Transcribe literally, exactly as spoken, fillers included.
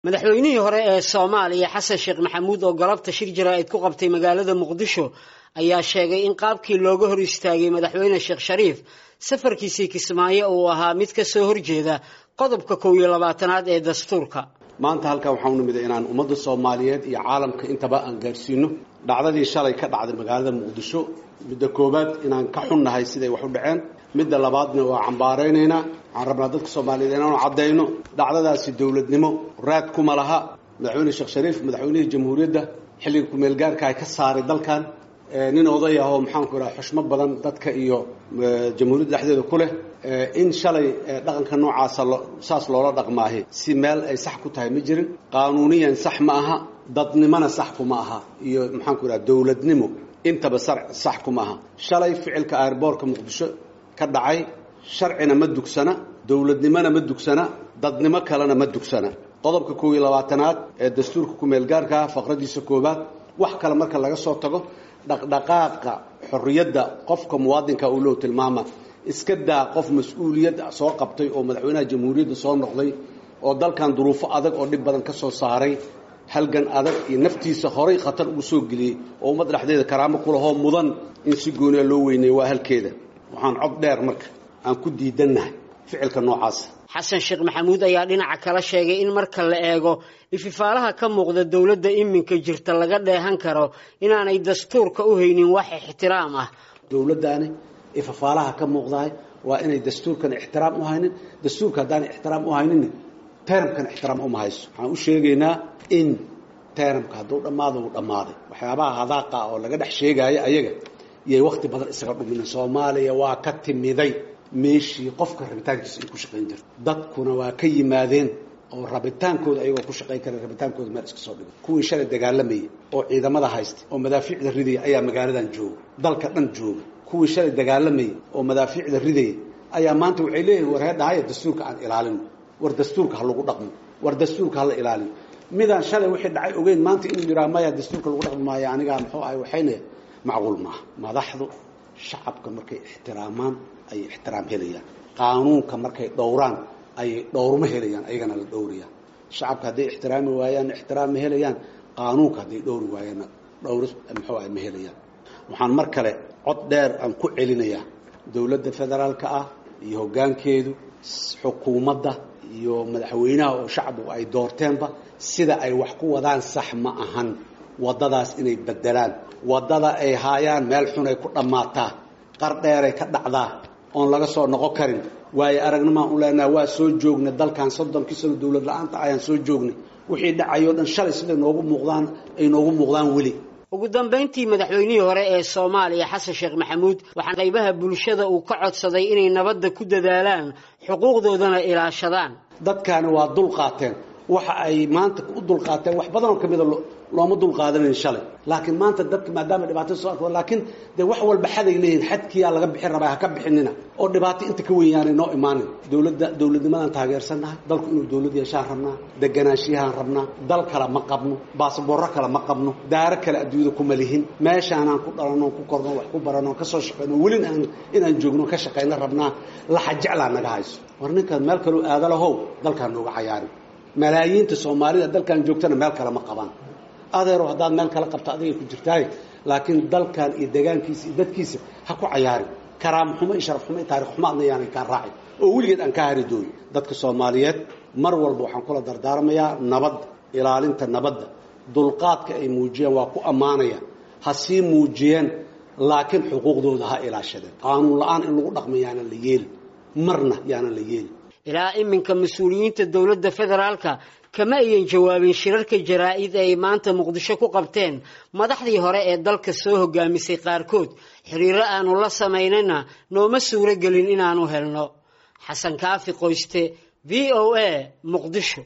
madaxweynihii hore ee Soomaaliya Xasan Sheekh Maxamuud oo galabta shir jaraa'id ku qabtay magaalada Muqdisho ayaa sheegay in qaabkii looga hor istaagay madaxweyne Sheekh Shariif safarkiisii Kismaayo uu ahaa mid ka soo horjeeda qodobka kow iyo labaatanaad ee dastuurka. maanta halka waxaan u nimid inaan ummadda Soomaaliyeed iyo caalamka intaba aan gaarsiino dhacdadii shalay ka dhacday magaalada Muqdisho midda koobaad inaan ka xunnahay siday wax u dhaceen midda labaadna waa cambaareynayna aan rabnaa dadka Soomaaliyeed inaan cadeyno dhacdadaasi dawladnimo raad kuma laha madaxweyne Sheekh Shariif madaxweynaha jamhuuriyadda xilliga ku meel gaarka ay ka saaray dalkan nin oday ah oo maxaan ku raay xushmad badan dadka iyo jamhuuriyadda dhexdeeda ku leh in shalay dhaqanka noocaas saas loola dhaqmaahay si meel ay sax ku tahay ma jirin qaanuuniyan sax ma aha dadnimana sax kuma aha iyo maxaan ku raay dawladnimo intaba sax kuma aha shalay ficilka airportka Muqdisho ka dhacay sharcina ma dugsana dawladnimana ma dugsana dadnimo kalena ma dugsana qodobka kow iyo labaatanaad ee dastuurka ku meel gaarka faqradiisa koobaad wax kale marka laga soo tago dhaqdhaqaaqa xorriyadda qofka muwaadinka uu loo tilmaama iska daa qof mas'uuliyad soo qabtay oo madaxweynaha jamhuuriyadda soo noqday oo dalkan duruufo adag oo dhib badan ka soo saaray halgan adag iyo naftiisa horay khatar ugu soo geliyay oo ummad dhexdeeda karaamo ku laho mudan in si gooni loo weyneeyo waa halkeeda waxaan cod dheer marka aan ku diidanahay ficilka noocaas Xasan Sheekh Maxamuud ayaa dhinaca kala sheegay in marka la eego ififaalaha ka muuqda dawladda iminka jirta laga dheehan karo inaanay dastuurka u haynin wax ixtiraam ah dawladdaani ififaalaha ka muuqday waa inay dastuurkan ixtiraam u haynin dastuurka hadaan ixtiraam u haynin termkan ixtiraam uma hayso waxaan u sheegaynaa in termka haduu dhamaado uu dhamaaday waxyaabaha hadaaqa oo laga dhex sheegay ayaga iyo waqti badan isaga dhumin Soomaaliya waa ka timiday meeshii qofka rabitaankiisa ay ku shaqeyn jirto dadkuna waa ka yimaadeen oo rabitaankooda ayagoo ku shaqeyn kara rabitaankooda meel iska soo dhigo kuwii shalay dagaalamay oo ciidamada haystay oo madaafiicda riday ayaa magaaladan jooga dalka dhan jooga kuwii shalay dagaalamay oo madaafiicda riday ayaa maanta waxay leeyihiin war heedahay dastuurka aan ilaalin war dastuurka ha lagu dhaqmo war dastuurka ha la ilaalin midaan shalay wixii dhacay ogeyn maanta inuu yiraahdo maya dastuurka lagu dhaqmo maayo aniga muxuu ahay waxayna macquul ma madaxdu shacabka markay ixtiraamaan ay ixtiraam helayaan qaanuunka markay dhowraan ay dhowrmo helayaan ayagana la dhowriyaa shacabka haday ixtiraam waayaan ixtiraam helayaan qaanuunka haday dhowr waayaan dhowr muxuu ay ma helayaan waxaan mar kale cod dheer aan ku celinayaa dawladda federaalka ah iyo hoggaankeedu xukuumadda iyo madaxweynaha oo shacabku ay doorteenba sida ay wax ku wadaan sax ma ahan wadadaas inay bedelaan wadada ay haayaan meel xun ay ku dhamaataa qar dheer ay ka dhacdaa oon laga soo noqon karin waay aragnimo u leenahay waa soo joognay dalkan soddonkii sano dawlad la'aanta ayaan soo joognay wixii dhacayo dhan shalay sida noogu muuqdaan ay noogu muuqdaan wali ugu dambeyntii madaxweynihii hore ee Soomaaliya Xasan Sheekh Maxamuud waxaan qaybaha bulshada uu ka codsaday inay nabadda ku dadaalaan xuquuqdoodana ilaashadaan dadkana waa dul qaateen waxa ay maanta u dul qaateen wax badan oo kamid ah looma dul qaadanin shalay laakiin maanta dadka maadaama dhibaato soo arkay laakiin de wax walba xaday leeyahay xadkiya laga bixin rabaa ka bixinina oo dhibaato inta ka weeyaan noo imaanin dawladda dawladnimadan taageersanahay dalku inuu dawlad yeeshaan rabnaa deganaanshiyahan rabnaa dal kala ma qabno baasaboorro kala ma qabno daara kala adduunyada kuma lihin meeshaan aan ku dhalano ku korno wax ku barano ka soo shaqeyno waliin aan inaan joogno ka shaqeyno rabnaa la xajacla naga hayso war ninkan meel kale aad lahow dalkan nooga cayaarin malaayiinta Soomaalida dalkan joogtana meel kale ma qabaan adeero hadaan meel kala qabta adiga ku jirtay laakiin dalkan iyo deegaankiisa iyo dadkiisa ha ku cayaarin karaam xumo iyo sharaf xumo iyo taariikh xumo adnayaan ka raacay oo wiligeed aan ka hari doono dadka Soomaaliyeed mar walba waxaan kula dardaarmayaa nabad ilaalinta nabadda dulqaadka ay muujiyeen waa ku amaanaya ha sii muujiyeen laakiin xuquuqdooda ha ilaashadeen qaanuun la'aan in lagu dhaqmayaan la yeel marna yaana la yeel ilaa iminka mas'uuliyiinta dawladda federaalka kama ayan jawaabin shirarka jaraa'id ay maanta Muqdisho ku qabteen madaxdii hore ee dalka soo hogaamisay qaarkood xiriiro aanu la sameynayna nooma suuro gelin inaanu helno Xasan Kaafi Qoyste V O A Muqdisho.